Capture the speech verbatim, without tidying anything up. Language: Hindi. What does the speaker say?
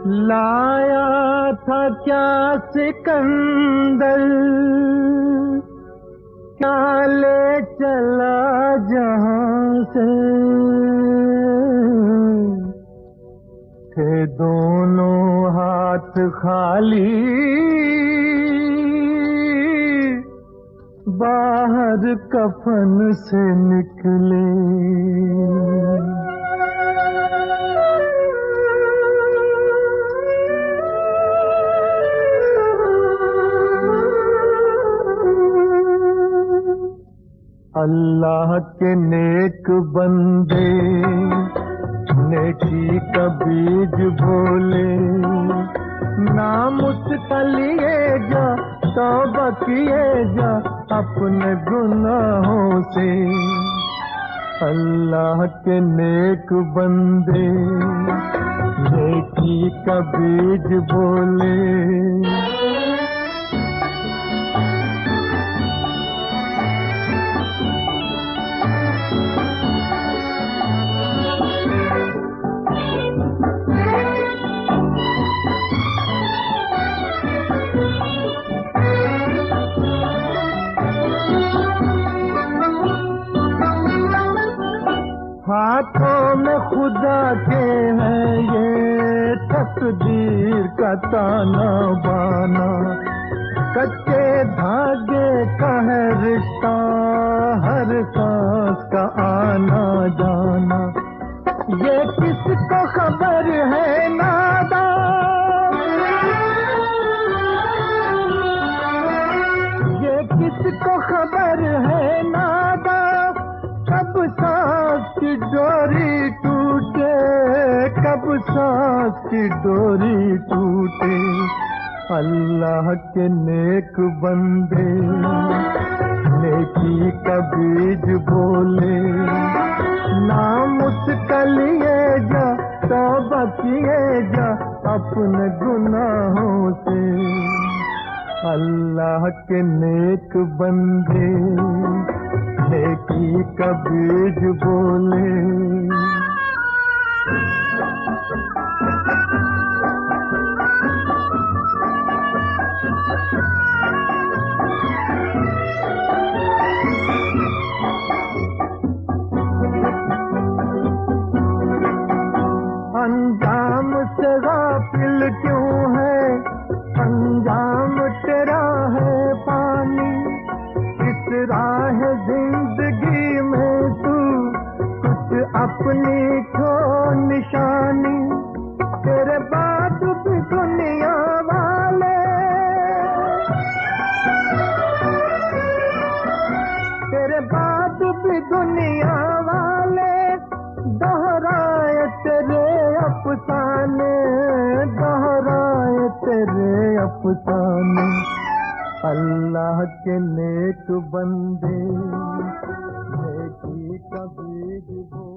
लाया था क्या सिकंदर, क्या ले चला जहां से। थे दोनों हाथ खाली, बाहर कफन से निकले। अल्लाह के नेक बंदे नेकी का बीज बोले, नाम उसका लिए जा, तौबा किए जा अपने गुनाहों से। अल्लाह के नेक बंदे नेकी का बीज बोले। हाथों में खुदा के है ये तकदीर का ताना बाना, कच्चे धागे का है रिश्ता, हर सांस का आना जाना। ये किसको खबर है नादा, ये किसको खबर है नादा, कब सांस की डोरी टूटे, कब सांस की डोरी टूटे। अल्लाह के नेक बंदे नेकी का बीज बोले, नाम उसका लिए जा, तौबा किए जा अपने गुनाहों से। अल्लाह के नेक बंदे नेकी का बीज बोले। अंजाम से गाफिल क्यों है, अंजाम तेरा है पानी। इस राह जिंदगी में तू कुछ अपनी छोड़ निशानी। तेरे बाद भी दुनिया वाले, तेरे बाद भी दुनिया वाले दोहराए तेरे अफसाने, दोहराए तेरे अफसाने। अल्लाह के नेक बंदे नेकी का बीज बो